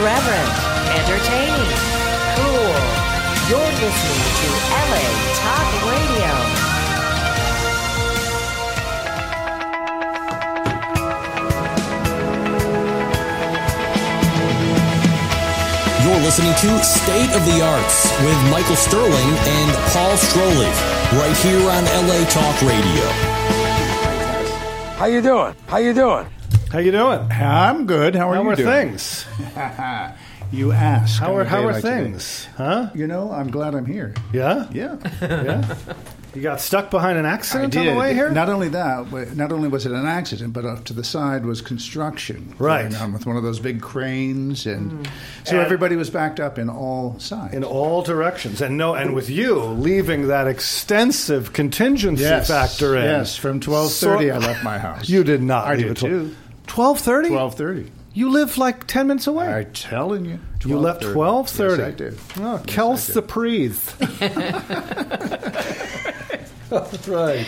Irreverent, entertaining, cool. You're listening to LA Talk Radio. You're listening to State of the Arts with Michael Sterling and Paul Strolich, right here on LA Talk Radio. How you doing? How you doing? I'm good. How are you doing? Things? You ask. How are like things? Today. Huh? You know, I'm glad I'm here. Yeah? Yeah. Yeah? You got stuck behind an accident on the way here? Not only that, but not only was it an accident, but off to the side was construction right. going on with one of those big cranes, and so everybody was backed up in all sides, in all directions, and with you leaving that extensive contingency factor in. Yes, from 12:30 I left my house. You did not. I did too. 12:30? 12:30. You live like 10 minutes away. I'm telling you. You left 12:30. Yes, I did. Oh, Kels the Preeth. That's right.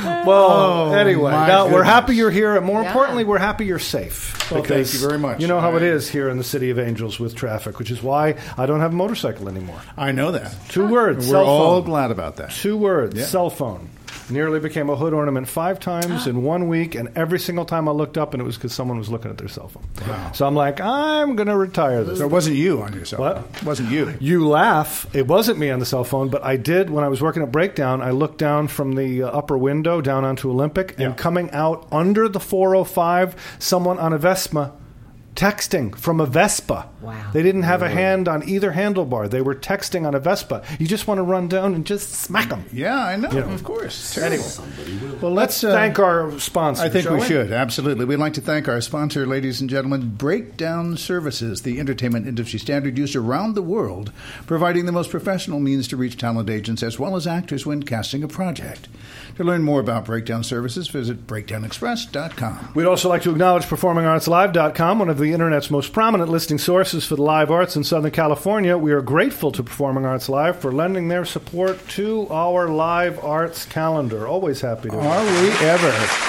Well, anyway, now we're happy you're here, and more importantly, we're happy you're safe. Well, thank you very much. You know how it is here in the City of Angels with traffic, which is why I don't have a motorcycle anymore. I know that. 2 words. We're cell phone. all glad about that. 2 words. Cell phone. Nearly became a hood ornament 5 times in 1 week, and every single time I looked up, and it was because someone was looking at their cell phone. Wow. So I'm like, I'm going to retire this. So it wasn't you on your cell phone. What? It wasn't you. You laugh. It wasn't me on the cell phone, but I did, when I was working at Breakdown, I looked down from the upper window down onto Olympic, and coming out under the 405, someone on a Vespa texting from a Vespa. Wow. They didn't have a hand on either handlebar. They were texting on a Vespa. You just want to run down and just smack them. Yeah, I know. Of course. Anyway, well, let's thank our sponsor. I think we should. Absolutely. We'd like to thank our sponsor, ladies and gentlemen, Breakdown Services, the entertainment industry standard used around the world, providing the most professional means to reach talent agents as well as actors when casting a project. To learn more about Breakdown Services, visit breakdownexpress.com. We'd also like to acknowledge PerformingArtsLive.com, one of the Internet's most prominent listing sources for the live arts in Southern California. We are grateful to Performing Arts Live for lending their support to our live arts calendar. Always happy to. Are we ever?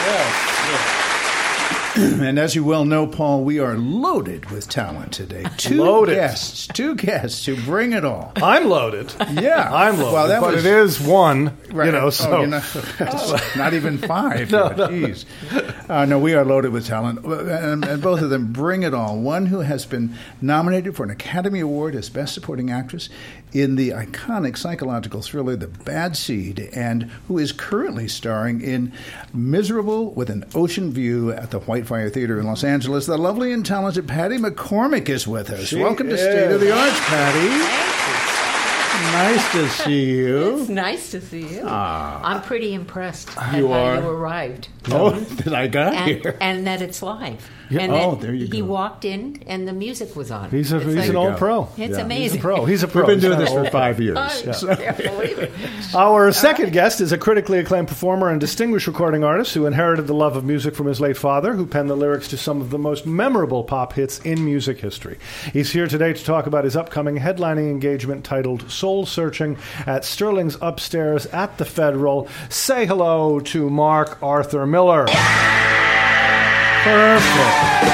Yes. And as you well know, Paul, we are loaded with talent today. Two guests who bring it all. I'm loaded. Yeah. I'm loaded. Well, but it is one, right. so. Not even 5. No. Jeez. No, we are loaded with talent. And both of them bring it all. One who has been nominated for an Academy Award as Best Supporting Actress in the iconic psychological thriller The Bad Seed, and who is currently starring in Miserable with an Ocean View at the Whitefire Theater in Los Angeles. The lovely and talented Patty McCormick is with us. Welcome to State of the Arts, Patty. Nice to see you. It's nice to see you. I'm pretty impressed at how you arrived. Oh, that I got here. And that it's live. Yeah. And there you go. He walked in and the music was on. He's an old pro. It's amazing. He's a pro. We've been doing this for 5 years. I can't believe it. Our second guest is a critically acclaimed performer and distinguished recording artist who inherited the love of music from his late father, who penned the lyrics to some of the most memorable pop hits in music history. He's here today to talk about his upcoming headlining engagement titled Soul Searching at Sterling's Upstairs at the Federal. Say hello to Mark Arthur Miller. Perfect.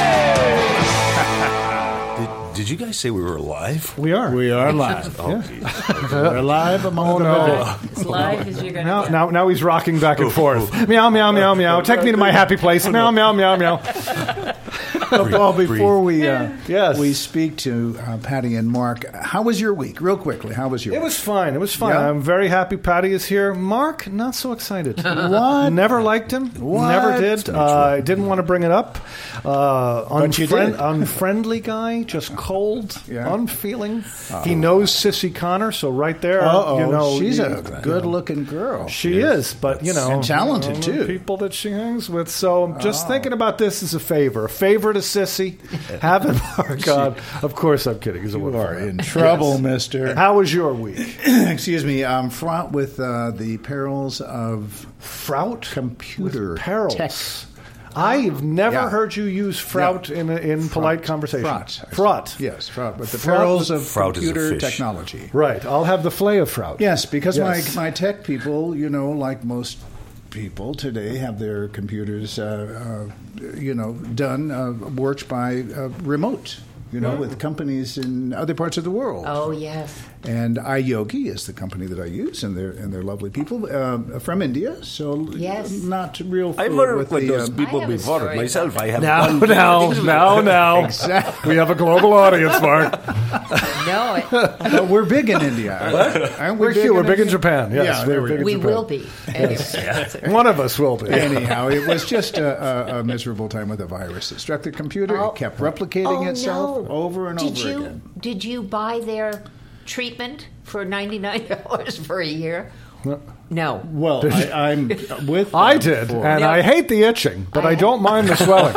Did you guys say we were live? We are. We are live. We're live among the living. As live as you're going to get. Now he's rocking back and forth. Meow, meow, meow, meow. Take me to my happy place. Meow, meow, meow, meow. Well, before we we speak to Patty and Mark, how was your week? Real quickly, how was your week? It was fine. Yeah? I'm very happy Patty is here. Mark, not so excited. What? Never liked him. What? Never did. I didn't want to bring it up. But you did. Unfriendly guy, just cold, Yeah. unfeeling. He knows Sissy Connor, so right there, she's a good-looking girl. She is, but and talented too. The people that she hangs with. So I'm just thinking about this as a favor to Sissy. Have him, Mark on. Of course, I'm kidding. He's a You wonderful are man. in trouble, mister. How was your week? Excuse me. I'm fraught with the perils of computer perils. tech. I've never Yeah. heard you use "fraut" in polite conversation. Fraught. Yes, fraught. But the perils of Fraut is a computer fish. technology. Right. I'll have the fillet of fraut. Yes, because Yes. my tech people, like most people today, have their computers, done, worked by remote. with companies in other parts of the world. Oh, yes. And iYogi is the company that I use, and they're lovely people from India. So Yes. not real food. I've worked with the, those I people have a before story myself. about I have Now. Exactly. We have a global audience, Mark. No, But we're big in India. Aren't we? We're big in Japan. Yes, Yeah, there we're we big go. in we Japan. will be. Anyway. One of us will be. Anyhow, it was just a miserable time with a virus. It struck the computer. Oh. It kept replicating itself over and over again. Did you buy their treatment for $99 for a year? No. Well, I'm with. I them did, for- and No. I hate the itching, but I don't mind the swelling.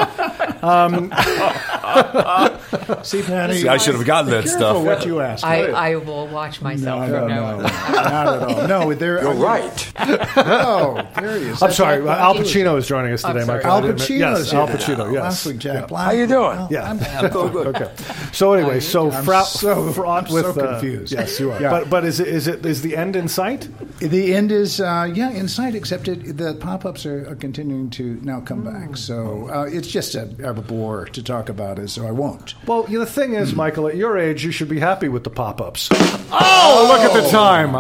See, Patty, See, I should have gotten that careful stuff. what you ask. I will watch myself No, from now on. not at all. No, there. You're right. Oh, there he is. I'm sorry, Al Pacino is joining us today, I'm Mike. sorry. Al Pacino. Yes, Al Pacino. Yes. Last week, Jack Black. How you doing? Yeah. I'm Good. Okay. So anyway, so I'm fraught so with confused. yes, you are. Yeah. But is the end in sight? The end is in sight, except the pop-ups are continuing to now come back. So it's just a bore to talk about it. So I won't. Well, the thing is, Michael, at your age, you should be happy with the pop-ups. Oh, look at the time.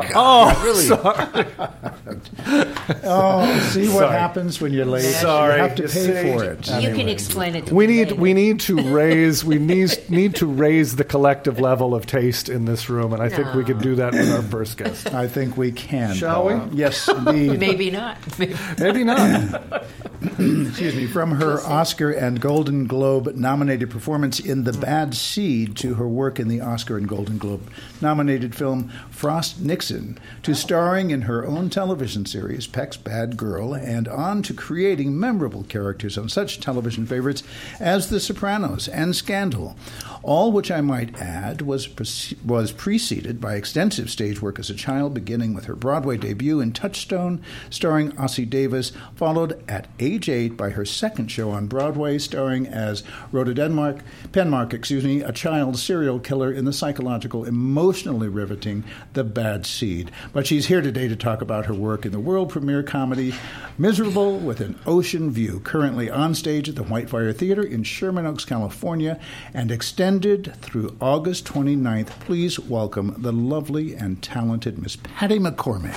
Oh, see what Sorry. happens when you're late. Sorry. You have to You pay see. for it. You can explain it to We me need later. to raise the collective level of taste in this room, and I think we can do that with our first guest. I think we can. Shall we? Yes, indeed. Maybe not. Maybe not. Excuse me, from her Oscar and Golden Globe nominated performance in The Bad Seed to her work in the Oscar and Golden Globe nominated film Frost Nixon, to starring in her own television series Peck's Bad Girl, and on to creating memorable characters on such television favorites as The Sopranos and Scandal. All which I might add was preceded by extensive stage work as a child, beginning with her Broadway debut in Touchstone, starring Ossie Davis, followed at age 8 by her second show on Broadway, starring as Rhoda Penmark, a child serial killer in the psychological, emotionally riveting The Bad Seed. But she's here today to talk about her work in the world premiere comedy Miserable with an Ocean View, currently on stage at the Whitefire Theater in Sherman Oaks, California, and extended through August 29th. Please welcome the lovely and talented Miss Patty McCormick.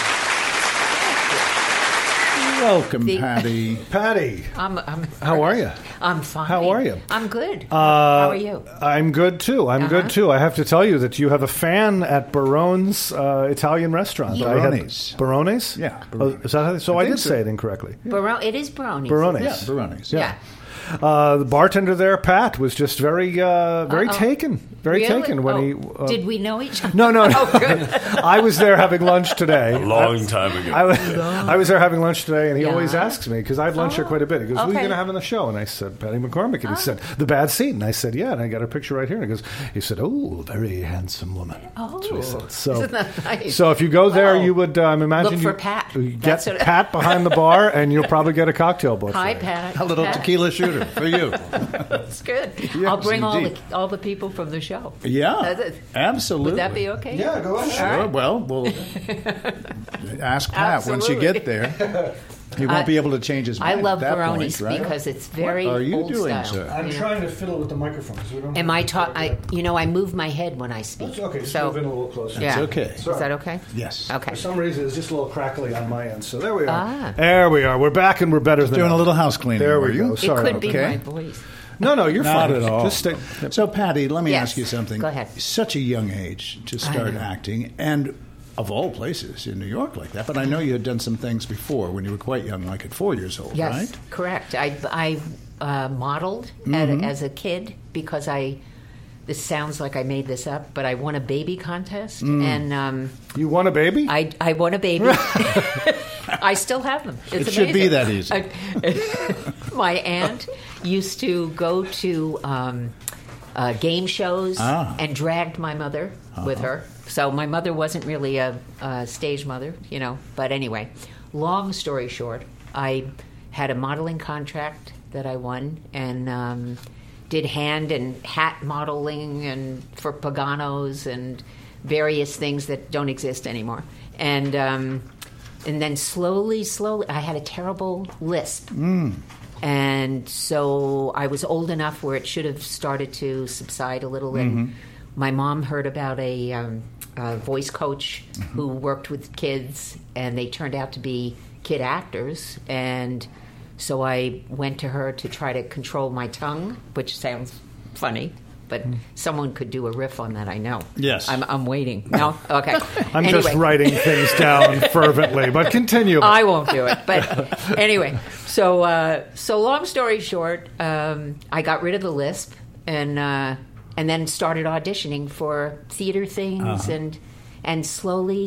Welcome, Patty. Patty, I'm how are you? I'm fine. How are you? I'm good. How are you? I'm good too. Good too. I have to tell you that you have a fan at Barone's Italian restaurant. Yeah. Barone's. Barone's? Yeah, Oh, Barone's. is that how, so I think did so. say it incorrectly. It is Baroni's. Barone's. Yeah, Barone's. Yeah. The bartender there, Pat, was just very taken. Very Really? taken when he. Did we know each other? No. Oh, good. I was there having lunch today. A long time ago. I was there having lunch today, and he Yeah. always asks me, because I have lunch here quite a bit. He goes, "Who are you Okay. going to have on the show?" And I said, "Patty McCormick." And he said, "The Bad Seed." And I said, "Yeah." And I got a picture right here. And he said, "Oh, very handsome woman." Oh. That's what he said. So, Isn't that nice? so if you go there, Wow. you would imagine Look for you Pat. you That's get what- Pat behind the bar, and you'll probably get a cocktail book. Hi, for you. Pat. A little Pat. tequila shooter for you. That's good. Yes, I'll bring indeed. all the people from the show. Yeah, That's it. absolutely. Would that be okay? Yeah, go ahead. Sure. right. Well, we'll ask Pat once you Absolutely. get there. He won't be able to change his I mind love at that Baroni's point, right? because it's very What are you old doing, style. sir? I'm you know? trying to fiddle with the microphone. So we don't Am I I move my head when I speak. Okay, just so, move in a little closer. yeah. okay. Is that okay? Yes. Okay. For some reason, it's just a little crackly on my end. So there we are. Ah. There we are. We're back, and we're better than Doing a ever. little house cleaning. There were we you? go. It Sorry could be okay. my voice. No, you're Not fine. at all. Just stay. So, Patty, let me Yes. ask you something. Go ahead. Such a young age to start know. acting, and of all places in New York like that. But I know you had done some things before when you were quite young, like at 4 years old, Yes, right? correct. I modeled as a kid because this sounds like I made this up, but I won a baby contest, and You want a baby? I won a baby. I still have them. It's It should be amazing. that easy. My aunt used to go to game shows and dragged my mother with her. So my mother wasn't really a stage mother, But anyway, long story short, I had a modeling contract that I won and did hand and hat modeling and for Paganos and various things that don't exist anymore. And then slowly, I had a terrible lisp. And so I was old enough where it should have started to subside a little. And my mom heard about a voice coach who worked with kids, and they turned out to be kid actors. And so I went to her to try to control my tongue, which sounds funny. But someone could do a riff on that, I know. Yes. I'm waiting. No? Okay. I'm just writing things down fervently, but continue. I won't do it. But anyway, so long story short, I got rid of the lisp and then started auditioning for theater things and slowly,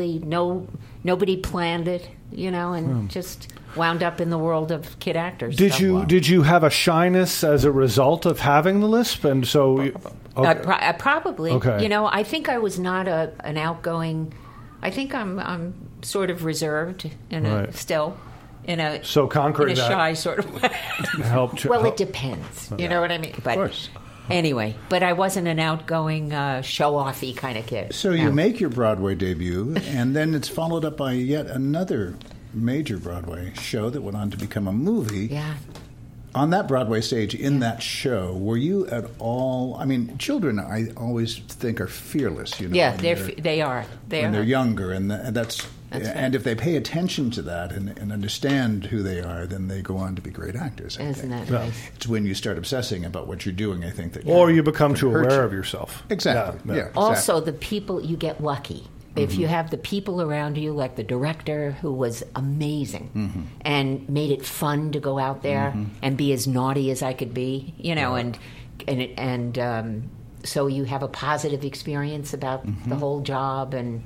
nobody planned it, and just wound up in the world of kid actors. Did you have a shyness as a result of having the lisp? And so, probably. Okay. I think I was not an outgoing. I think I'm sort of reserved still in a conquering that shy sort of way. Helped. Well, it depends. You know what I mean? But, of course. Anyway, but I wasn't an outgoing, show-offy kind of kid. So you make your Broadway debut, and then it's followed up by yet another major Broadway show that went on to become a movie. Yeah. On that Broadway stage, in that show, were you at all? I mean, children, I always think, are fearless. Yeah, they are. When they're younger, and that's right. And if they pay attention to that and understand who they are, then they go on to be great actors. Isn't that nice? It's when you start obsessing about what you're doing, I think, that or you become too aware of yourself. Exactly. Yeah. Also, the people, you get lucky. If you have the people around you, like the director, who was amazing and made it fun to go out there and be as naughty as I could be, and so you have a positive experience about the whole job, and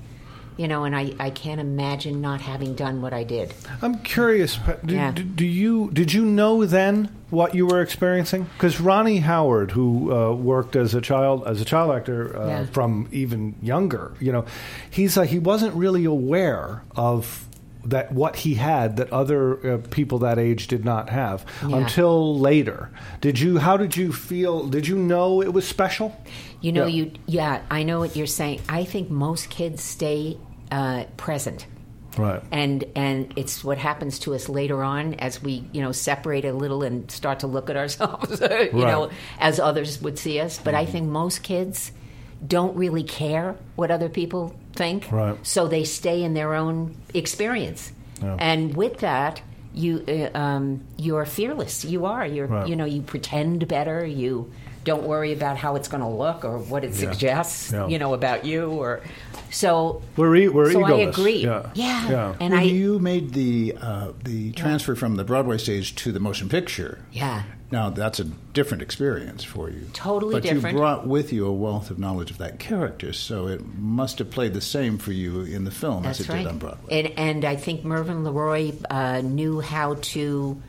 I can't imagine not having done what I did. I'm curious. Did you know then what you were experiencing? Because Ronnie Howard, who worked as a child actor from even younger, he's like, he wasn't really aware of that what he had that other people that age did not have until later. How did you feel? Did you know it was special? I know what you're saying. I think most kids stay present. Right. And it's what happens to us later on as we, separate a little and start to look at ourselves, as others would see us. But I think most kids don't really care what other people think. Right. So they stay in their own experience. Yeah. And with that, you're fearless. You are. You pretend better. You don't worry about how it's going to look or what it suggests, about you or so. We're egoless. I agree. Yeah. And you made the transfer from the Broadway stage to the motion picture. Yeah. Now that's a different experience for you. Totally different. But you brought with you a wealth of knowledge of that character, so it must have played the same for you in the film as it did on Broadway. And I think Mervyn LeRoy knew how to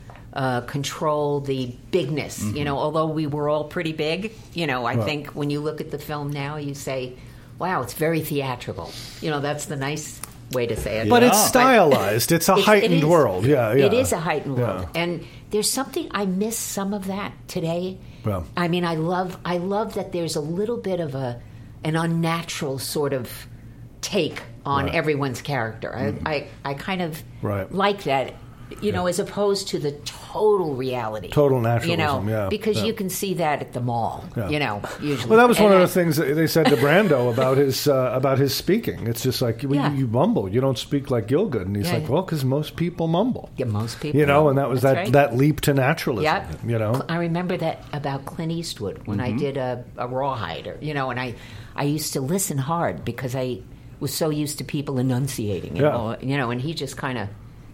control the bigness. Although we were all pretty big, I think when you look at the film now, you say, wow, it's very theatrical. That's the nice way to say it. But it's stylized. It's a heightened world. Yeah. It is a heightened world. And there's something, I miss some of that today. Well, I mean, I love that there's a little bit of an unnatural sort of take on everyone's character. I kind of like that. As opposed to the total reality. Total naturalism, because you can see that at the mall, usually. Well, that was one of the things that they said to Brando about his speaking. It's just like, you mumble. You don't speak like Gielgud. And he's like, well, because most people mumble. Yeah, most people. And that was that leap to naturalism. Yep. I remember that about Clint Eastwood when I did a Rawhide, and I used to listen hard because I was so used to people enunciating, and he just kind of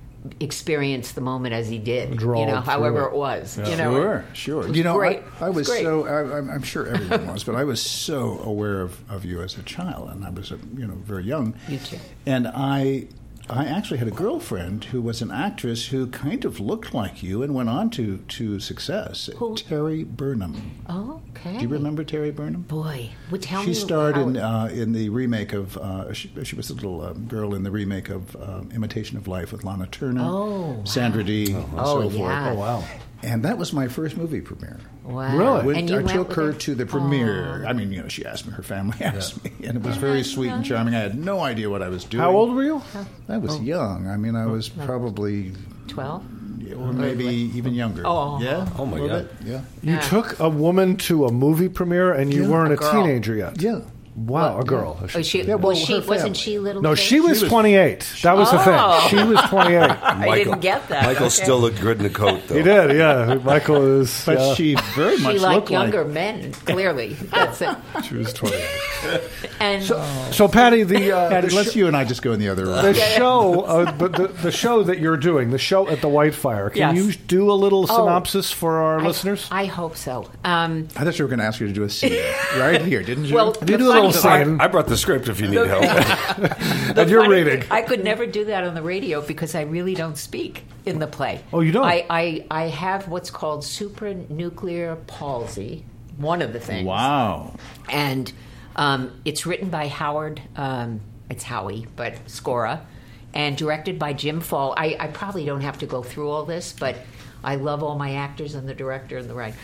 experience the moment as he did, however it was. Sure. It was great. I was so. I'm sure everyone was, but I was so aware of you as a child, and I was, very young. You too. And I actually had a girlfriend who was an actress who kind of looked like you and went on to success. Who? Terry Burnham. Oh, okay. Do you remember Terry Burnham? Boy, tell me. She starred in the remake of. She was a little girl in the remake of Imitation of Life with Lana Turner, Sandra Dee, and so forth. Yeah. Oh, wow. And that was my first movie premiere. Wow. Really? And you I took her to the premiere. Oh. I mean, she asked me, her family asked me, and it was very sweet and charming. I had no idea what I was doing. How old were you? I was young. I mean, I was probably 12. or maybe even younger. Oh. Yeah? Oh, my A little God. bit, Yeah. You took a woman to a movie premiere, and you Yeah. weren't a girl. teenager yet. Yeah. Wow, a girl. Oh, she, Yeah, well, was she her family. wasn't she little? No, kid? she was 28. That was the Oh. thing. She was 28. I didn't get that. Michael Okay. still looked good in the coat, though. He did, yeah. Michael is. But yeah. she very much She looked liked younger like... men. Clearly, that's it. She was 28. And So, Patty, Patty, the let's you and I just go in the other room. The show, but the show that you're doing, the show at the Whitefire. Can Yes. you do a little Oh. synopsis for our listeners? I hope so. I thought you were going to ask you to do a scene right here, didn't you? Well, You the do a little funny part- scene. I brought the script if you need help. And you're funny reading. thing, I could never do that on the radio because I really don't speak in the play. Oh, you don't? I have what's called supranuclear palsy, one of the things. Wow. And it's written by Howard, it's Howie, but Scora, and directed by Jim Fall. I probably don't have to go through all this, but I love all my actors and the director and the writer.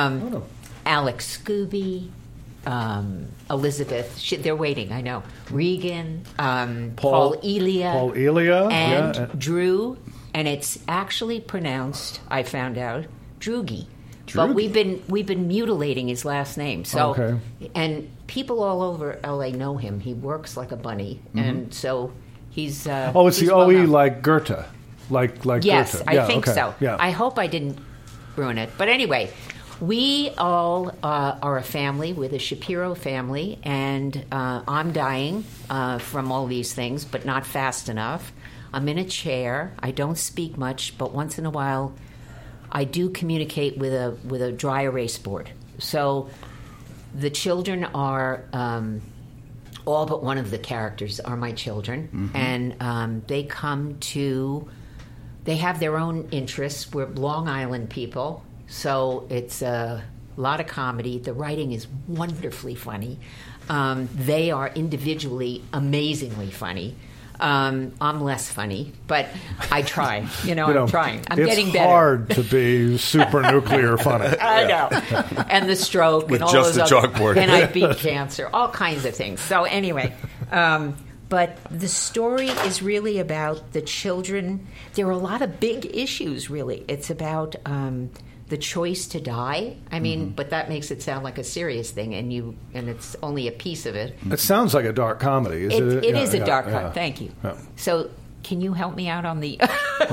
Alex Scooby, Elizabeth, they're waiting, I know. Regan, Paul Elia. Paul Elia, And yeah. Drew, and it's actually pronounced, I found out, Droogie. But Droogie. we've been mutilating his last name. So Okay. and people all over LA know him. He works like a bunny. And so he's Oh, it's he's the well OE known. like Goethe. Like Yes, Goethe. I Yeah, think okay. so. Yeah. I hope I didn't ruin it. But anyway, we all are a family. We're the Shapiro family, and I'm dying from all these things, but not fast enough. I'm in a chair. I don't speak much, but once in a while, I do communicate with a dry erase board. So the children are. All but one of the characters are my children, and they come to. They have their own interests. We're Long Island people, so it's a lot of comedy. The writing is wonderfully funny. They are individually amazingly funny. I'm less funny, but I try. I'm trying. I'm getting better. It's hard to be super nuclear funny. I know. And the stroke With and all just those a other, chalkboard. and I beat cancer, all kinds of things. So anyway, but the story is really about the children. There are a lot of big issues, really. It's about the choice to die. I mean, but that makes it sound like a serious thing, and it's only a piece of it. It sounds like a dark comedy. Is it? It is a dark yeah. comedy. Thank you. Yeah. So. Can you help me out on the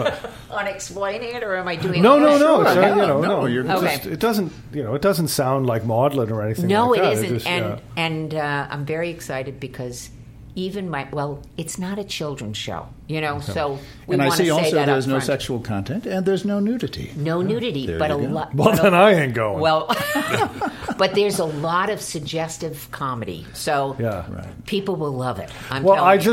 on explaining it, or am I doing? No. all It's, right? No, you're Okay. it doesn't sound like maudlin or anything. No, like it that. isn't. just, And I'm very excited because even it's not a children's show, so we And I want to see say also that there's up no front. sexual content and there's no nudity. No nudity, There but you a go. lot. Well, then I ain't going. Well, but there's a lot of suggestive comedy, so Yeah. people will love it. Well, telling I you.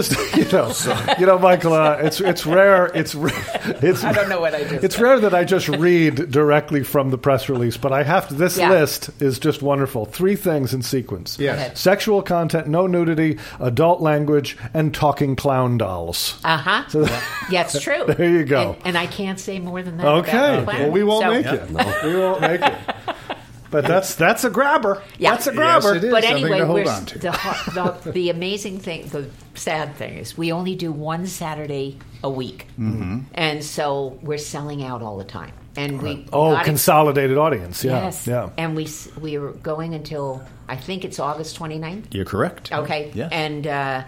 just, Michael, it's rare. It's I don't know what I just It's said. rare that I just read directly from the press release, but I have to. This Yeah. list is just wonderful. 3 things in sequence: Yes. ahead. sexual content, no nudity, adult language, and talking clown dolls. Uh-huh. Yeah, it's true. There you go. And I can't say more than that. Okay, about the well, plan. we won't So- make it. We won't make it. But that's a grabber. Yeah. That's a grabber. Yes, it is. But something anyway, to hold on to. the amazing thing, the sad thing is, we only do one Saturday a week, and so we're selling out all the time. And we Consolidated audience. Yeah, yes, yeah. and we are going until I think it's August 29th. You're correct. Okay, Yes. and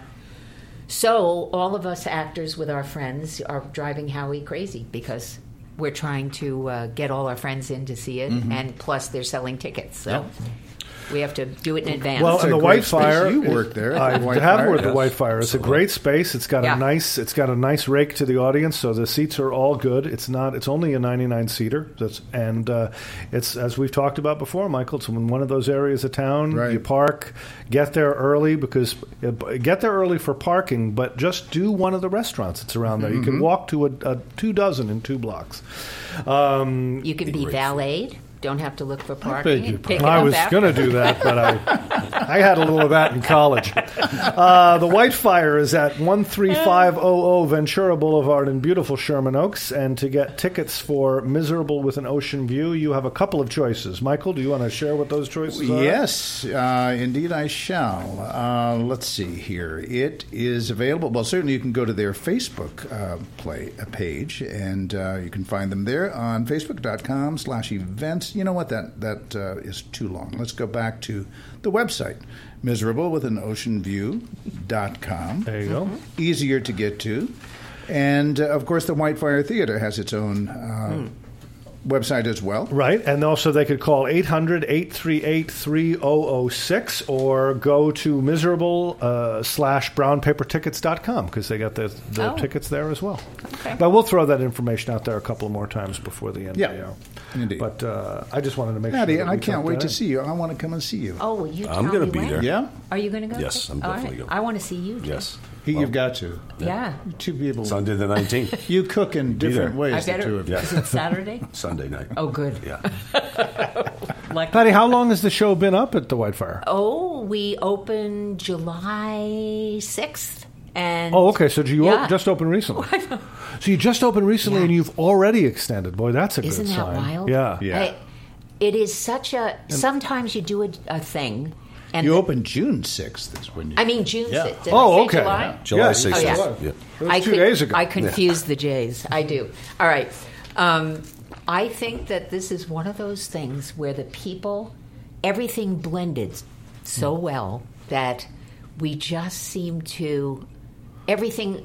so all of us actors with our friends are driving Howie crazy because we're trying to get all our friends in to see it, and plus they're selling tickets, so we have to do it in advance. Well, It's and a the great Whitefire. space. You worked there at I the have Whitefire. worked at the Yes. Whitefire. It's a great space. It's got Yeah. a nice rake to the audience, so the seats are all good. It's only a 99 seater. It's as we've talked about before, Michael. It's in one of those areas of town. Right. You park, get there early for parking, but just do one of the restaurants that's around there. You can walk to a 2 dozen in 2 blocks. you can be valeted. don't have to look for beg parking. your And pick it I up was after. going to do that, but I had a little of that in college. The Whitefire is at 13500 Ventura Boulevard in beautiful Sherman Oaks. And to get tickets for Miserable with an Ocean View, you have a couple of choices. Michael, do you want to share what those choices are? Yes, indeed I shall. Let's see here. It is available. Well, certainly you can go to their Facebook page, and you can find them there on facebook.com/events. You know what? That is too long. Let's go back to the website, miserableWithAnOceanView.com. There you go. Easier to get to. And, of course, the Whitefire Theater has its own website as well. Right, and also they could call 800-838-3006 or go to miserable/brownpapertickets.com because they got the tickets there as well. Okay. But we'll throw that information out there a couple more times before the end of the hour. Indeed. But I just wanted to make Patty, sure that I we can't talked wait that to in. see you. I want to come and see you. Oh, will you I'm tell gonna me be when? there. Yeah? Are you going to go? Yes, I'm All definitely right. going. I want to see you. Jay. Yes. You've got to. Yeah. Two people. Sunday the 19th. You cook in different there. ways, I the better. two of you. Yeah. Is it Saturday? Sunday night. Oh, good. Yeah. Like, Patty, how long has the show been up at the Whitefire? oh, we opened July 6th. And Oh, okay. So you Yeah. just opened recently. So you just opened recently, Yeah. and you've already extended. Boy, that's a Isn't good that sign. wild? Yeah. Yeah. It is such a. Sometimes you do a thing, and You opened June 6th is when you... I mean June Yeah. 6th. Did Oh, I say okay. July? Yeah. July Yeah. 6th. Oh, yeah. Yeah. That was 2 days ago. I confuse the J's. I do. All right. I think that this is one of those things where the people, everything blended so well that we just seem to everything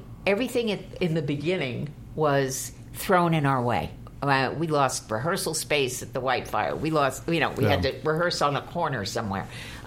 in the beginning was thrown in our way. We lost rehearsal space at the Whitefire. We lost, we had to rehearse on a corner somewhere.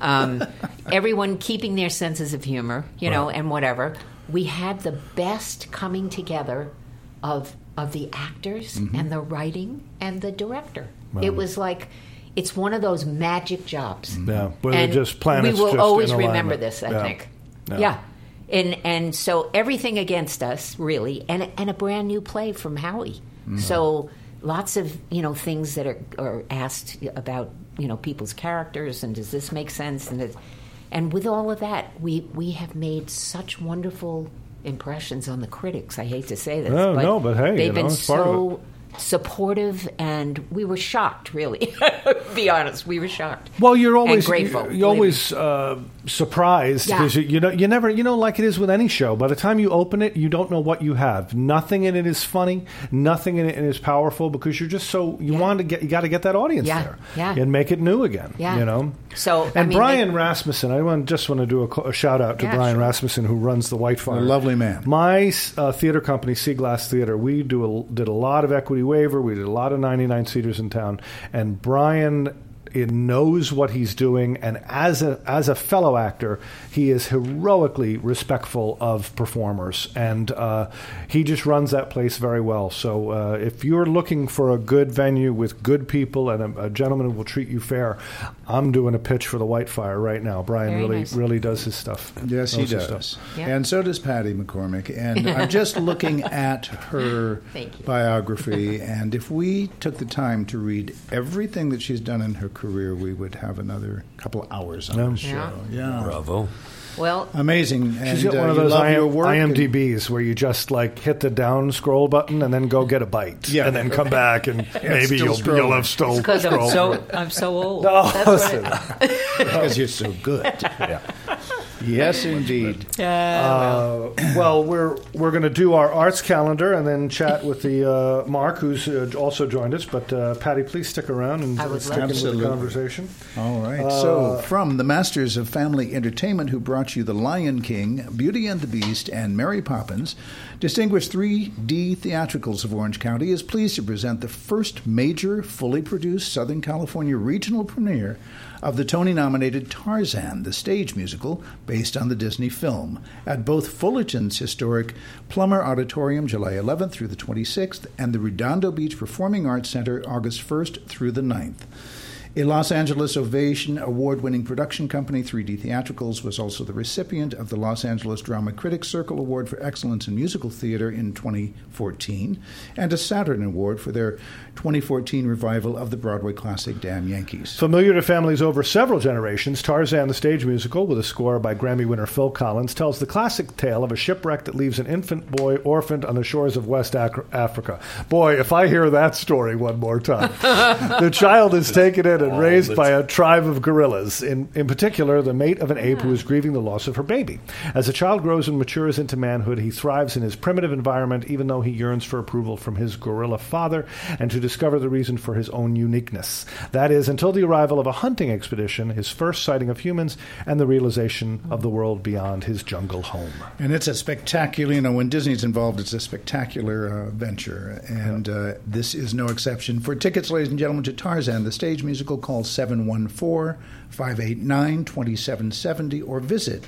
Everyone keeping their senses of humor, and whatever. We had the best coming together of the actors and the writing and the director. It was like, it's one of those magic jobs. Yeah. Where And they're just planets we will just always in remember alignment. this, I Yeah. think. Yeah. Yeah. And so everything against us, really, and a brand new play from Howie. So lots of things that are asked about people's characters and does this make sense, and with all of that we have made such wonderful impressions on the critics. I hate to say this, but hey, they've been it's part of so supportive, and we were shocked. Really, be honest, we were shocked. Well, you're always and grateful. You're always surprised Yeah. because you never like it is with any show. By the time you open it, you don't know what you have. Nothing in it is funny. Nothing in it is powerful because you're just so you got to get that audience there and make it new again. Yeah. So and Brian Rasmussen, I just want to do a shout out to Brian Rasmussen, who runs the Whitefire. A lovely man. My theater company, Sea Glass Theater, we did a lot of equity waiver. We did a lot of 99 seaters in town, and Brian knows what he's doing, and as a fellow actor, he is heroically respectful of performers, and he just runs that place very well. So if you're looking for a good venue with good people and a gentleman who will treat you fair, I'm doing a pitch for the Whitefire right now. Brian really does his stuff. Yes, he does. Yeah. And so does Patty McCormick. And I'm just looking at her biography, and if we took the time to read everything that she's done in her career, we would have another couple of hours on the show. Yeah. Bravo. Well, amazing. She's and, got one of those your work IMDb's where you just hit the down scroll button and then go get a bite, and then come back and maybe you'll have stole. Because I'm so old. No, because you're so good. Yes, indeed. Well, we're going to do our arts calendar and then chat with the Mark, who's also joined us. But Patty, please stick around and stick in with the conversation. All right. So, from the Masters of Family Entertainment, who brought you The Lion King, Beauty and the Beast, and Mary Poppins, distinguished 3D Theatricals of Orange County is pleased to present the first major, fully produced Southern California regional premiere of the Tony-nominated Tarzan, the stage musical based on the Disney film, at both Fullerton's historic Plummer Auditorium, July 11th through the 26th, and the Redondo Beach Performing Arts Center, August 1st through the 9th. A Los Angeles Ovation award-winning production company, 3D Theatricals, was also the recipient of the Los Angeles Drama Critics Circle Award for Excellence in Musical Theater in 2014, and a Saturn Award for their 2014 revival of the Broadway classic Damn Yankees. Familiar to families over several generations, Tarzan the Stage Musical, with a score by Grammy winner Phil Collins, tells the classic tale of a shipwreck that leaves an infant boy orphaned on the shores of West Africa. Boy, if I hear that story one more time. The child is taken in and raised by a tribe of gorillas, in particular the mate of an ape who is grieving the loss of her baby. As the child grows and matures into manhood, he thrives in his primitive environment, even though he yearns for approval from his gorilla father and to discover the reason for his own uniqueness. That is, until the arrival of a hunting expedition, his first sighting of humans, and the realization of the world beyond his jungle home. And it's a spectacular, when Disney's involved, it's a spectacular venture, and this is no exception. For tickets, ladies and gentlemen, to Tarzan, the stage musical, call 714-589-2770 or visit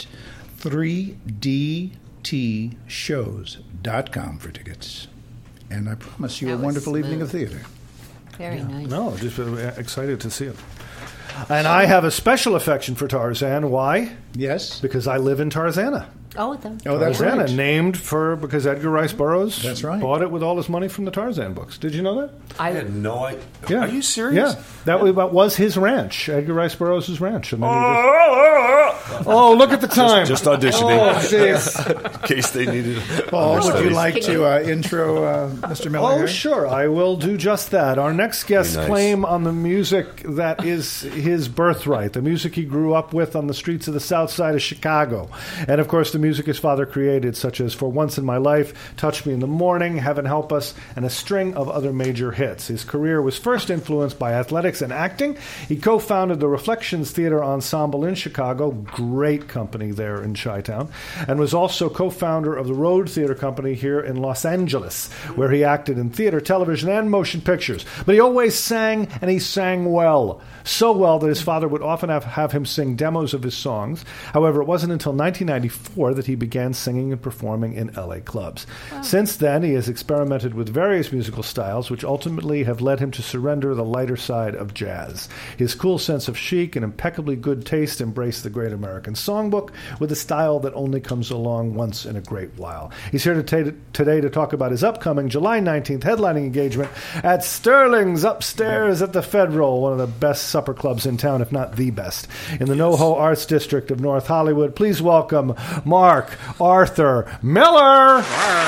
3dtshows.com for tickets. And I promise you a wonderful evening of theater. Very nice. No, just excited to see it. And I have a special affection for Tarzan. Why? Yes? Because I live in Tarzana. Oh, that's Tarzana, right. named because Edgar Rice Burroughs That's right. bought it with all his money from the Tarzan books. Did you know that? I had no idea. Yeah. Are you serious? Yeah. That was his ranch, Edgar Rice Burroughs' ranch. And then look at the time. Just auditioning. Oh, jeez. In case they needed Paul, would you understudies. like to intro Mr. Miller? Oh, here? sure. I will do just that. Our next guest's Be nice. claim on the music that is his birthright, the music he grew up with on the streets of the south side of Chicago. And, of course, the music his father created, such as For Once in My Life, Touch Me in the Morning, Heaven Help Us, and a string of other major hits. His career was first influenced by athletics and acting. He co-founded the Reflections Theater Ensemble in Chicago, great company there in Chi-Town, and was also co-founder of the Road Theater Company here in Los Angeles, where he acted in theater, television, and motion pictures. But he always sang, and he sang well. So well that his father would often have him sing demos of his songs. However, it wasn't until 1994 that he began singing and performing in LA clubs. Wow. Since then, he has experimented with various musical styles, which ultimately have led him to surrender the lighter side of jazz. His cool sense of chic and impeccably good taste embrace the Great American Songbook with a style that only comes along once in a great while. He's here today to talk about his upcoming July 19th headlining engagement at Sterling's Upstairs at the Federal, one of the best supper clubs in town, if not the best, in the NoHo Arts District of North Hollywood. Please welcome Mark Arthur Miller.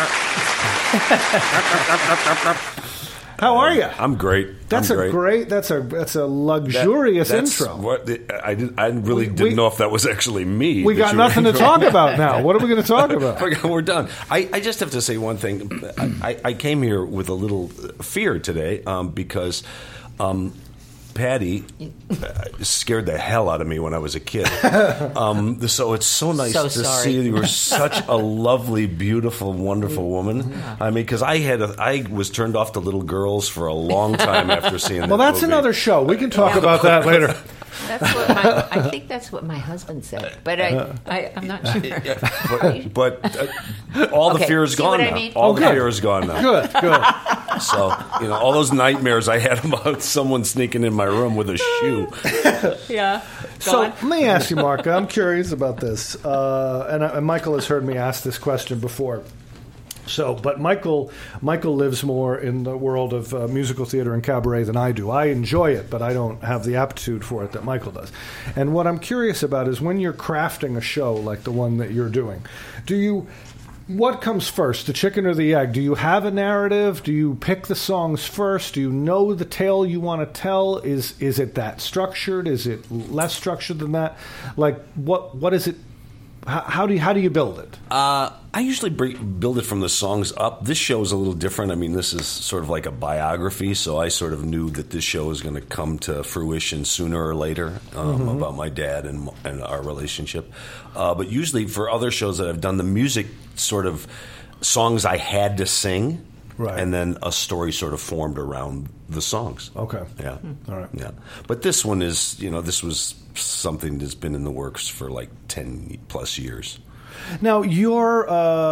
How are you? I'm great. That's I'm great. That's a luxurious That's intro. What I really didn't know if that was actually me. We got nothing to talk about now. What are we going to talk about? We're done. I just have to say one thing. I came here with a little fear today because Patty scared the hell out of me when I was a kid. So it's so nice to see you were such a lovely, beautiful, wonderful woman. Yeah. I mean, because I was turned off to little girls for a long time after seeing that. Well, that's movie. Another show. We can talk about that later. I think that's what my husband said, but I'm not sure. But all the fear is gone now. I mean? All the fear is gone now. Good. So, all those nightmares I had about someone sneaking in my room with a shoe. Yeah. So let me ask you, Mark. I'm curious about this, and Michael has heard me ask this question before. But Michael lives more in the world of musical theater and cabaret than I do. I enjoy it, but I don't have the aptitude for it that Michael does. And what I'm curious about is when you're crafting a show like the one that you're doing, what comes first, the chicken or the egg? Do you have a narrative? Do you pick the songs first? Do you know the tale you want to tell? Is it that structured? Is it less structured than that? Like, what is it? How do you build it? I usually build it from the songs up. This show is a little different. I mean, this is sort of like a biography, so I sort of knew that this show was going to come to fruition sooner or later about my dad and our relationship. But usually for other shows that I've done, the music sort of songs I had to sing. Right. And then a story sort of formed around the songs. Okay. Yeah. All right. Yeah. But this one is, this was something that's been in the works for like 10 plus years. Now, you're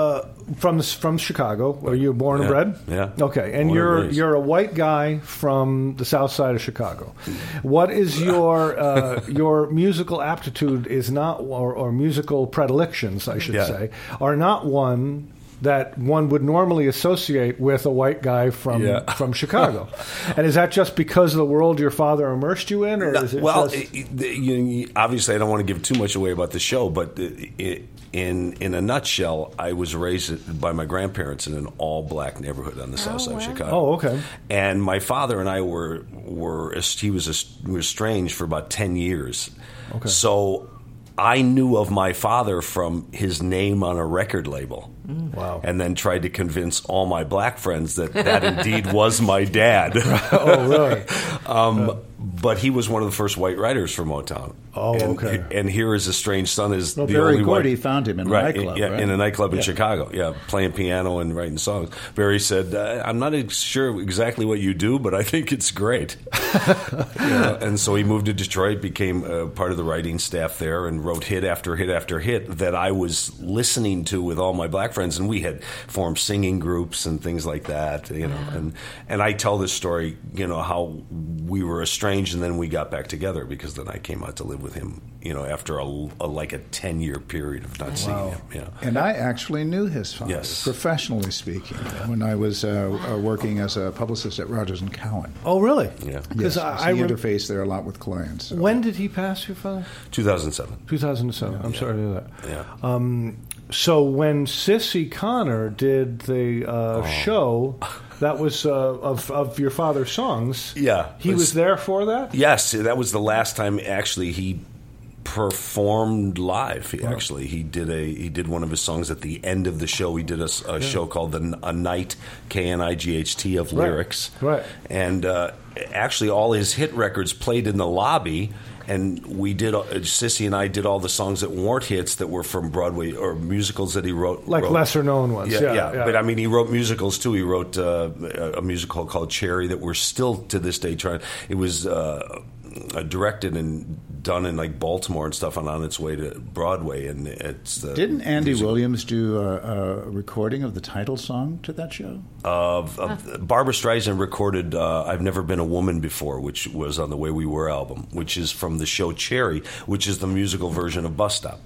from Chicago. Were you born and bred? Yeah. Okay, and Born and you're a white guy from the south side of Chicago. What is your musical aptitude is not, or musical predilections, I should say, are not one that one would normally associate with a white guy from Chicago. And is that just because of the world your father immersed you in, or is it obviously I don't want to give too much away about the show, but in a nutshell, I was raised by my grandparents in an all-black neighborhood on the south side of Chicago. Oh, okay. And my father and I were estranged for about 10 years. Okay. So I knew of my father from his name on a record label. Wow. And then tried to convince all my black friends that indeed was my dad. Oh, really? But he was one of the first white writers for Motown. Oh, okay. And here is a strange son is the Barry only Gordy white, found him in a nightclub, right? in a nightclub in Chicago, playing piano and writing songs. Barry said, I'm not sure exactly what you do, but I think it's great. And so he moved to Detroit, became part of the writing staff there, and wrote hit after hit after hit that I was listening to with all my black friends, and we had formed singing groups and things like that, and I tell this story, how we were estranged and then we got back together because then I came out to live with him, after a 10-year period of not seeing him. Yeah. And I actually knew his father, professionally speaking, when I was working as a publicist at Rogers & Cowan. Oh, really? Yeah. Because I interfaced there a lot with clients. So. When did he pass, your father? 2007. 2007. I'm sorry to hear that. Yeah. So when Sissy Connor did the show, that was of your father's songs. Yeah, he was there for that. Yes, that was the last time actually he performed live. He did one of his songs at the end of the show. He did a show called A Night, KNIGHT, of lyrics. Right. And actually, all his hit records played in the lobby. And we did, Sissy and I did all the songs that weren't hits that were from Broadway or musicals that he wrote. Like lesser known ones. Yeah. But I mean, he wrote musicals too. He wrote a musical called Cherry that we're still to this day trying. It was directed and done in like Baltimore and stuff, and on its way to Broadway. And it's didn't Andy Williams do a recording of the title song to that show? Barbra Streisand recorded "I've Never Been a Woman Before," which was on the Way We Were album, which is from the show Cherry, which is the musical version of Bus Stop.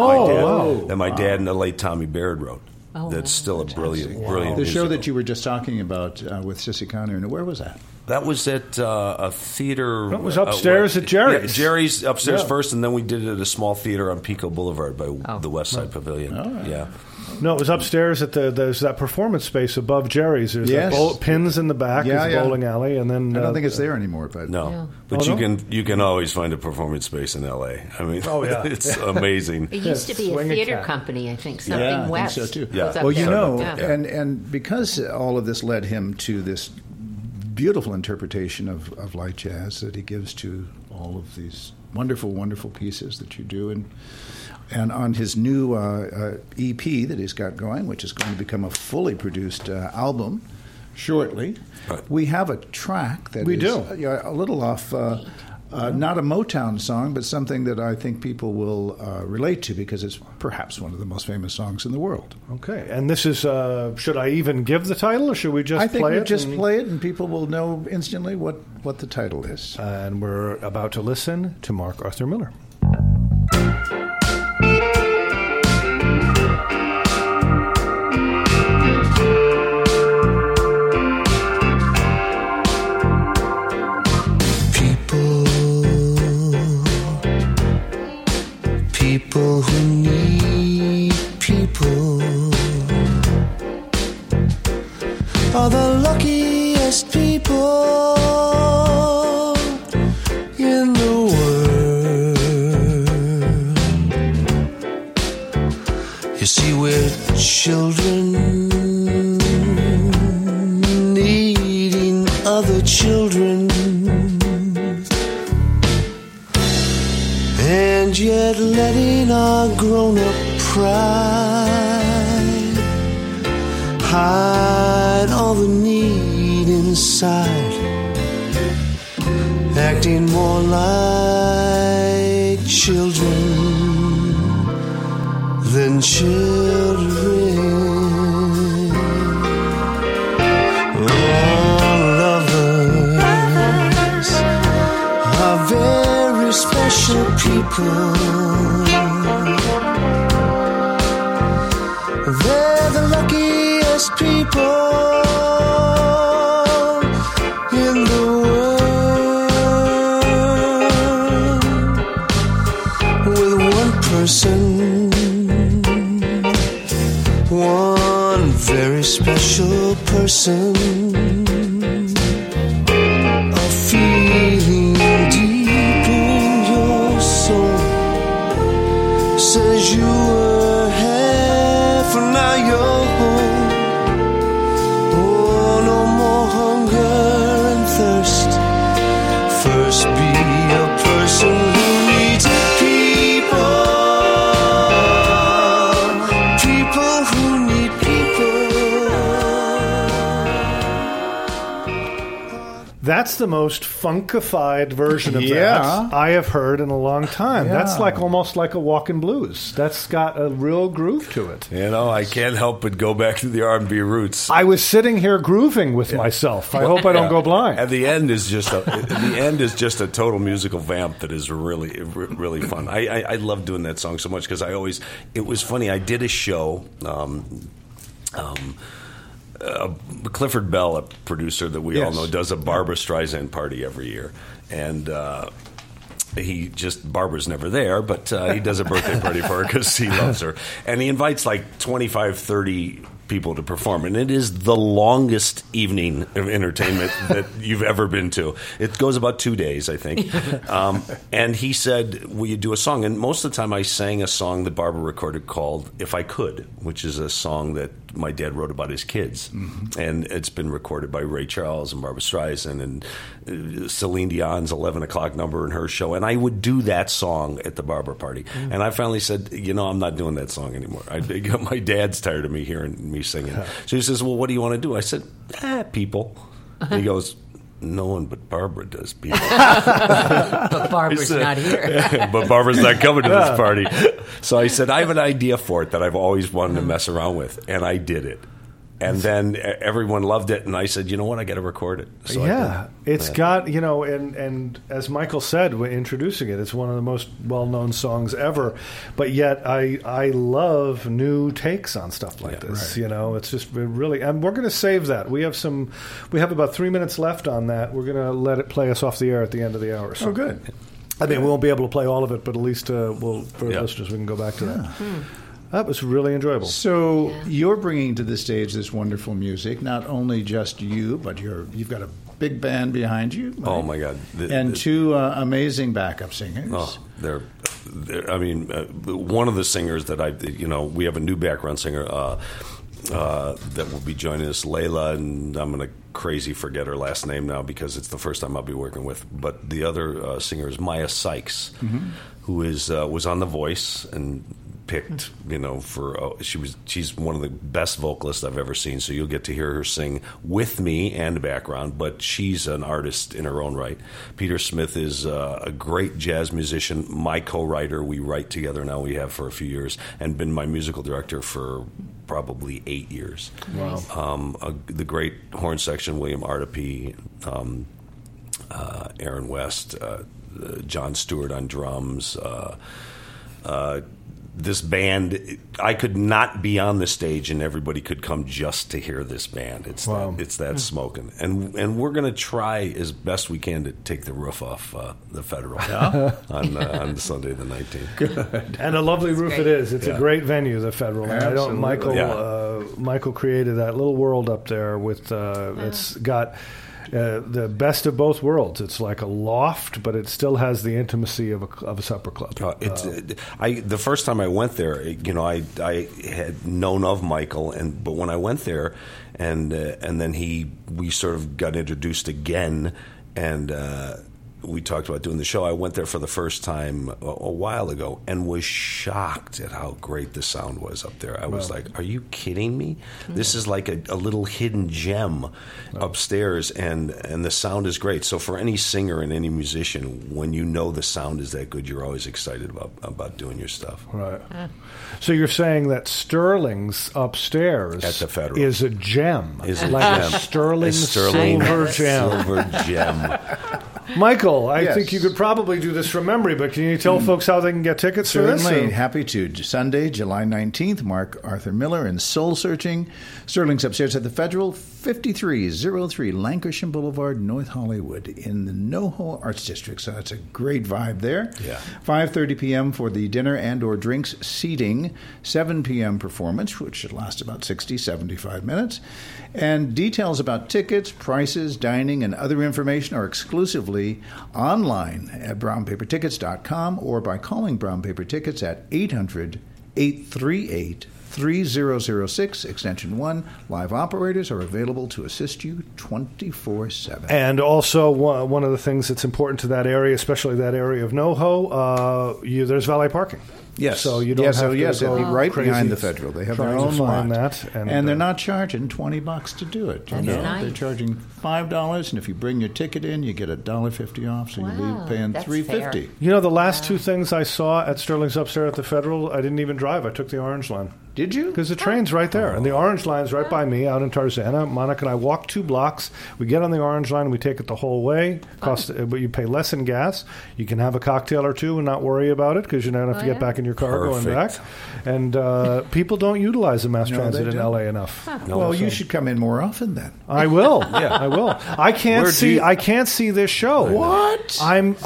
That my dad and the late Tommy Baird wrote. That's still a brilliant The musical. show that you were just talking about with Sissy Connor, and where was that? That was at a theater. It was upstairs at Jerry's. Yeah, Jerry's upstairs first, and then we did it at a small theater on Pico Boulevard by the West Side Pavilion. Right. Yeah. No, it was upstairs at there's that performance space above Jerry's. There's pins in the back. There's a bowling alley, and then I don't think it's there anymore. But but you can always find a performance space in L.A. I mean, it's amazing. It used to be a theater company, I think, something West. I think so too. Yeah. Well, and because all of this led him to this beautiful interpretation of light jazz that he gives to all of these wonderful, wonderful pieces that you do, and on his new EP that he's got going, which is going to become a fully produced album shortly, we have a track that is a little off, not a Motown song, but something that I think people will relate to because it's perhaps one of the most famous songs in the world. Okay, and this is, should I even give the title, or should we just play it? I think we just play it, and people will know instantly what the title is. And we're about to listen to Mark Arthur Miller. People who need people are the luckiest people in the world. You see, we're children needing other children, and yet letting our grown-up pride hide all the need inside, acting more like children than children. All lovers are very special people. They're the luckiest people in the world. With one person, one very special person, a feeling deep in your soul says you were half, and now you're home. Oh, no more hunger and thirst. First be a person who needs people. People who need people. That's the most funkified version of Yeah. that I have heard in a long time. Yeah. That's like almost like a walking blues. That's got a real groove to it. You know, I can't help but go back to the R&B roots. I was sitting here grooving with myself. I hope I don't go blind. And the end is just a total musical vamp that is really fun. I love doing that song so much because it was funny. I did a show. Clifford Bell, a producer that we all know, does a Barbra Streisand party every year, and Barbara's never there, but he does a birthday party for her because he loves her, and he invites like 25, 30 people to perform, and it is the longest evening of entertainment that you've ever been to. It goes about 2 days, I think. And he said, will you do a song? And most of the time I sang a song that Barbara recorded called If I Could, which is a song that my dad wrote about his kids. Mm-hmm. And it's been recorded by Ray Charles and Barbra Streisand and Celine Dion's 11 o'clock number in her show. And I would do that song at the Barbara party. Mm-hmm. And I finally said, I'm not doing that song anymore. My dad's tired of me hearing me singing. So he says, well, what do you want to do? I said, people. And he goes, no one but Barbara does people. But Barbara's not here. But Barbara's not coming to this party. So I said, I have an idea for it that I've always wanted to mess around with. And I did it. And then everyone loved it, and I said, you know what, I got to record it. So it's got, and as Michael said when introducing it, it's one of the most well-known songs ever, but yet I love new takes on stuff like this. Right. It's just really, and we're going to save that. We have about 3 minutes left on that. We're going to let it play us off the air at the end of the hour. So. Oh, good. I mean, we won't be able to play all of it, but at least for listeners, we can go back to that. That was really enjoyable. So you're bringing to the stage this wonderful music, not only just you, but you've got a big band behind you. Right? Oh, my God. And two amazing backup singers. Oh, they're one of the singers that we have a new background singer that will be joining us, Layla, and I'm going to crazy forget her last name now because it's the first time I'll be working with. But the other singer is Maya Sykes, who was on The Voice and picked, she's one of the best vocalists I've ever seen, so you'll get to hear her sing with me and background, but she's an artist in her own right. Peter Smith is a great jazz musician, my co-writer. We write together now, we have for a few years, and been my musical director for probably 8 years. Wow. The great horn section, William Artepe, Aaron West, John Stewart on drums, this band, I could not be on the stage and everybody could come just to hear this band. It's that smoking. And we're going to try as best we can to take the roof off the Federal on Sunday the 19th. Good. And a lovely roof it is. It's a great venue, the Federal. Michael created that little world up there with it's got the best of both worlds. It's like a loft, but it still has the intimacy of a supper club. The first time I went there, I had known of Michael, but when I went there, and then we sort of got introduced again, and we talked about doing the show, I went there for the first time a while ago and was shocked at how great the sound was up there. I was like, are you kidding me? This is like a little hidden gem upstairs, and the sound is great. So for any singer and any musician, when you know the sound is that good, you're always excited about doing your stuff. Right. So you're saying that Sterling's upstairs at the Federal is a gem, is a like gem. a Sterling silver gem. Michael, I think you could probably do this from memory, but can you tell folks how they can get tickets for this? Certainly, happy to. Sunday, July 19th, Mark Arthur Miller and Soul Searching. Sterling's upstairs at the Federal, 5303 Lancashire Boulevard, North Hollywood, in the NoHo Arts District. So that's a great vibe there. Yeah. 5:30 p.m. for the dinner and or drinks seating. 7 p.m. performance, which should last about 60, 75 minutes. And details about tickets, prices, dining, and other information are exclusively online at brownpapertickets.com or by calling Brown Paper Tickets at 800-838-3006, extension 1. Live operators are available to assist you 24/7. And also, one of the things that's important to that area, especially that area of NoHo, there's valet parking. Yes. So you don't have to it'll be go right crazy behind the Federal. They have their trying to own find lot. that, and they're not charging $20 to do it. That's nice. They're charging $5, and if you bring your ticket in, you get $1.50 off, so you'll be paying that's $3.50. fair. You know, the last two things I saw at Sterling's upstairs at the Federal, I didn't even drive. I took the Orange Line. Did you? Because the train's right there, and the Orange Line's right by me out in Tarzana. Monica and I walk 2 blocks. We get on the Orange Line, and we take it the whole way. But you pay less in gas. You can have a cocktail or two and not worry about it because you're not going to have to get back in your car going back. And people don't utilize the mass transit in L.A. enough. No, Well, you should come in more often then. I will. I will. I can't see this show. What? I'm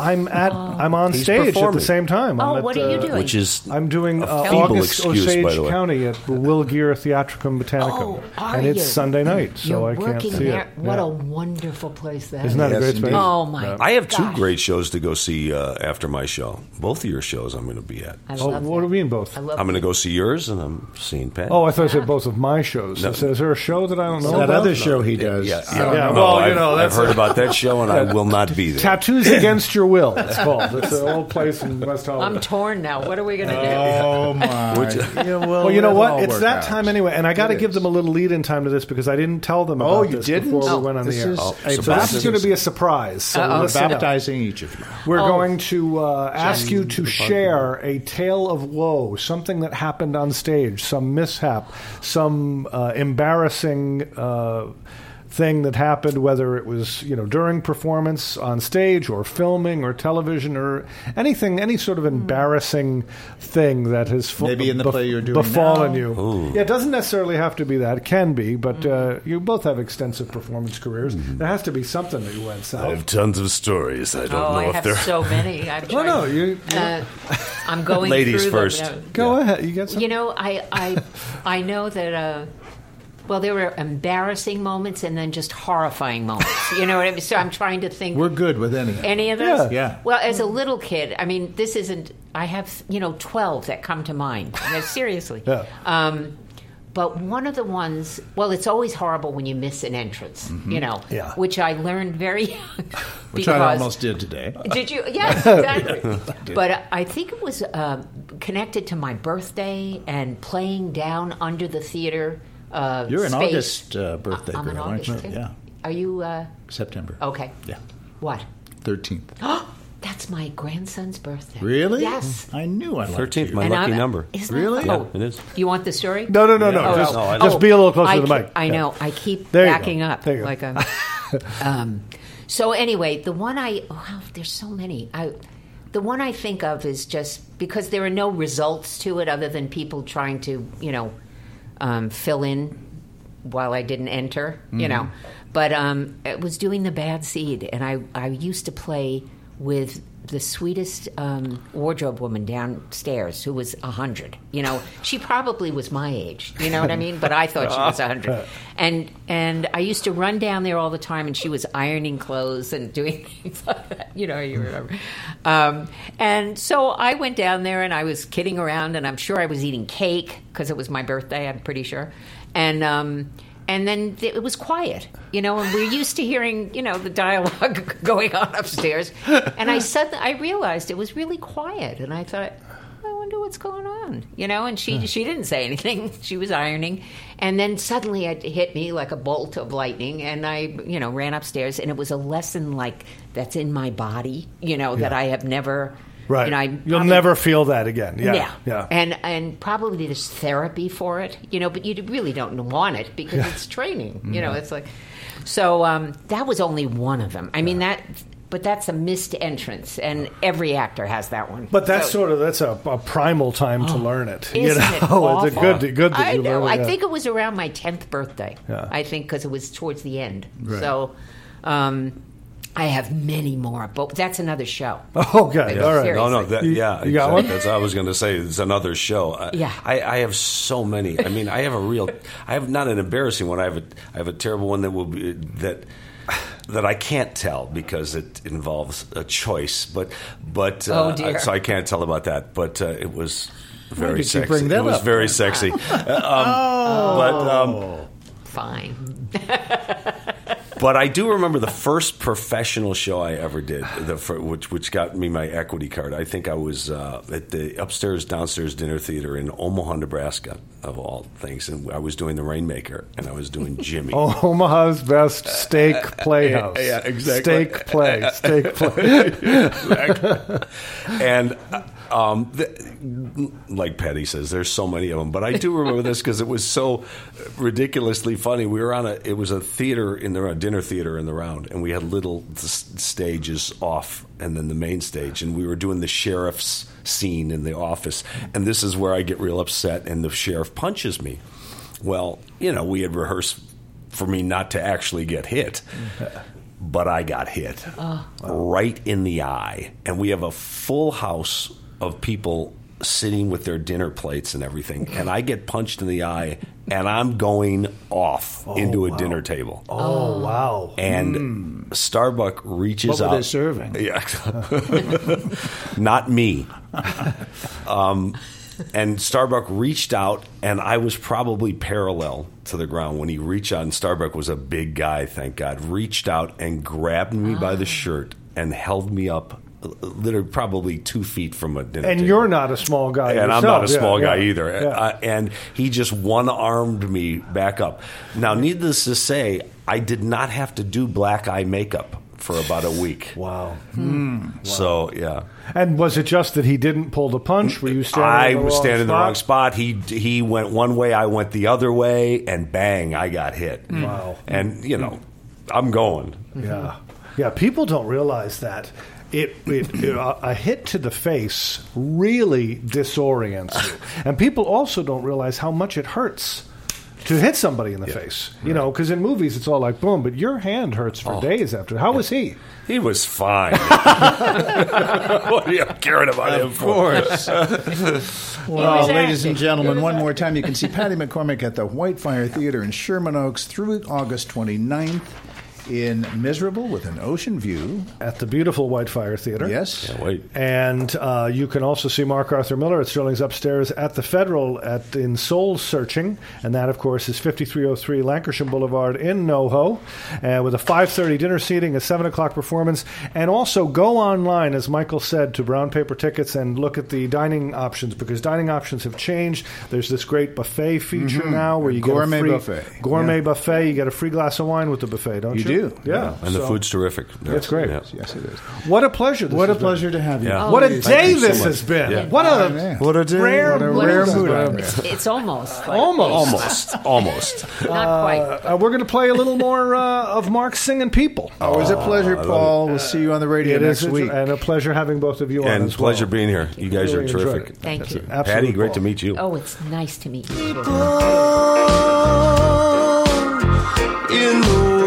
on He's stage at the performing. same time. Oh, I'm what at, are you doing? Which is I'm doing feeble August excuse, by Osage the way. County at the Will Gear Theatricum Botanicum. Oh, are and it's you? Sunday night, so You're I can't working see there. it. What Yeah. a wonderful place that is. Isn't that a Yes, great space? indeed. Oh, my I have 2 gosh. great shows to go see after my show. Both of your shows I'm going to be at. I Oh, love what do that. you mean both? I love I'm going to go see yours, and I'm seeing Pat. Oh, I thought you said both of my shows. No. So is there a show that I don't know That about? other show he does. Yeah, Yeah, No, well, I've heard about that show, and I will not be there. Tattoos Against Your Will, it's called. It's an old place in West Hollywood. I'm torn now. What are we going to do? Oh, my. Well, you know what? It's that time anyway, and I got to give them a little lead-in time to this because I didn't tell them about you this didn't? before Oh, we went on the this air. is Oh, a So this is going to be a surprise. So listen up. baptizing each of you. We're going to ask you to share a tale of woe, something that happened on stage, some mishap, some embarrassing thing that happened, whether it was during performance on stage or filming or television or anything, any sort of embarrassing thing that has Maybe in the play you're doing befallen now. you. Ooh. Yeah, it doesn't necessarily have to be that. It can be, but you both have extensive performance careers. There has to be something that you went I south. have tons of stories. I don't know I if have they're. so many. I'm Oh, no, you I'm going Ladies through first. them. go ahead. You get some. You know, I know that. Well, there were embarrassing moments and then just horrifying moments. You know what I mean? So I'm trying to think. We're good with any. Any of those? Yeah. Well, as a little kid, I mean, this isn't. I have 12 that come to mind. No, seriously. Yeah. But one of the ones, well, it's always horrible when you miss an entrance, Yeah. which I learned very young. Which I almost did today. Did you? Yes, exactly. But I think it was connected to my birthday and playing down under the theater. You're an space. August birthday I'm girl, an aren't August you? too. Yeah. Are you? September. Okay. Yeah. What? 13th. That's my grandson's birthday. Really? Yes. I knew I liked 13th, you. my And lucky I'm- number. Isn't that Really? fun? Yeah, it is. You want the story? No. Oh, Just, no, I just be a little closer to the mic. I Yeah. know. I keep There you go. backing up There you go. like a. So anyway, the one there's so many. The one I think of is just because there are no results to it other than people trying to fill in while I didn't enter. But it was doing the Bad Seed, and I used to play with the sweetest wardrobe woman downstairs who was 100. She probably was my age. You know what I mean? But I thought she was 100. And I used to run down there all the time, and she was ironing clothes and doing things like that. You remember. And so I went down there, and I was kidding around, and I'm sure I was eating cake because it was my birthday. I'm pretty sure. And And then it was quiet, and we're used to hearing, the dialogue going on upstairs. And I realized it was really quiet. And I thought, I wonder what's going on, And she didn't say anything. She was ironing. And then suddenly it hit me like a bolt of lightning. And I, ran upstairs. And it was a lesson like that's in my body, that I have never... Right. You'll never feel that again. Yeah. And probably there's therapy for it, but you really don't want it because it's training. It's like, so that was only one of them. I mean, but that's a missed entrance, and every actor has that one. But that's that's a primal time to learn it. Isn't it awful? It's good that you learn it. I think it was around my 10th birthday. Yeah. I think because it was towards the end. Right. So, I have many more, but that's another show. Okay, all right. No, you got one? That's what I was going to say. It's another show. Yeah. I have so many. I mean, I have not an embarrassing one. I have a terrible one that will be that I can't tell because it involves a choice. But oh dear. So I can't tell about that. But it was very did you sexy. bring that It was up? very sexy. Fine. But I do remember the first professional show I ever did, which got me my equity card. I think I was at the upstairs, downstairs dinner theater in Omaha, Nebraska, of all things. And I was doing The Rainmaker, and I was doing Jimmy. Omaha's best steak playhouse. Yeah, exactly. Steak play. Exactly. And like Patty says, there's so many of them. But I do remember this because it was so ridiculously funny. We were it was a theater a dinner theater in the round, and we had little stages off and then the main stage, and we were doing the sheriff's scene in the office. And this is where I get real upset, and the sheriff punches me. Well, we had rehearsed for me not to actually get hit. But I got hit right in the eye. And we have a full house of people sitting with their dinner plates and everything. And I get punched in the eye, and I'm going off into a dinner table. Oh, wow. And Starbuck reaches out. What were they serving? Yeah. Not me. And Starbuck reached out, and I was probably parallel to the ground when he reached out. And Starbuck was a big guy, thank God. Reached out and grabbed me by the shirt and held me up, literally probably 2 feet from a dinner And table. you're not a small guy And yourself. I'm not a small guy either. Yeah. And he just one-armed me back up. Now, needless to say, I did not have to do black eye makeup for about a week. Wow. So, yeah. And was it just that he didn't pull the punch? Were you standing in the wrong spot? standing in the wrong spot. He went one way, I went the other way, and bang, I got hit. Wow. And, I'm going. Yeah. Yeah, people don't realize that. A hit to the face really disorients you. And people also don't realize how much it hurts to hit somebody in the face. Because in movies it's all like boom, but your hand hurts for days after. How was he? He was fine. What are you caring about him for? Of course. Well, ladies and gentlemen, one more time, you can see Patty McCormack at the Whitefire Theater in Sherman Oaks through August 29th. In Miserable with an ocean view. At the beautiful Whitefire Theater. Yes. Can't wait. And you can also see Mark Arthur Miller at Sterling's Upstairs at the Federal in Soul Searching. And that, of course, is 5303 Lancashire Boulevard in NoHo. With a 5:30 dinner seating, a 7 o'clock performance. And also go online, as Michael said, to Brown Paper Tickets and look at the dining options, because dining options have changed. There's this great buffet feature now where you gourmet get a free buffet. buffet. You get a free glass of wine with the buffet, don't you? You do. Yeah. And the food's terrific. It's great. Yeah. Yes, it is. What a pleasure. What a pleasure to have you. Yeah. What a Thank day you so this much. has been. Yeah. What a What a day. rare, What a What rare is- mood out there. It's almost. Like, almost. Almost. Not quite. We're going to play a little more of Mark singing people. Always a pleasure, Paul. We'll see you on the radio It next is week. and a pleasure having both of you on And as pleasure well. being here. You guys Really are enjoyed terrific. it. Thank you. Absolute Patty, great Paul. to meet you. Oh, it's nice to meet you. too. In the world.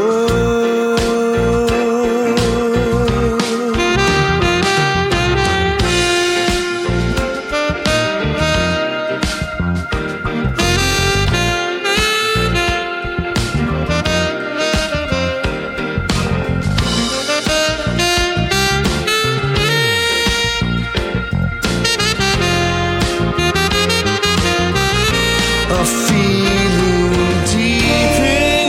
A feeling deep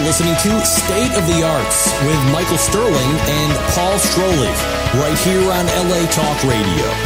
listening to State of the Arts with Michael Sterling and Paul Strolich, right here on LA Talk Radio.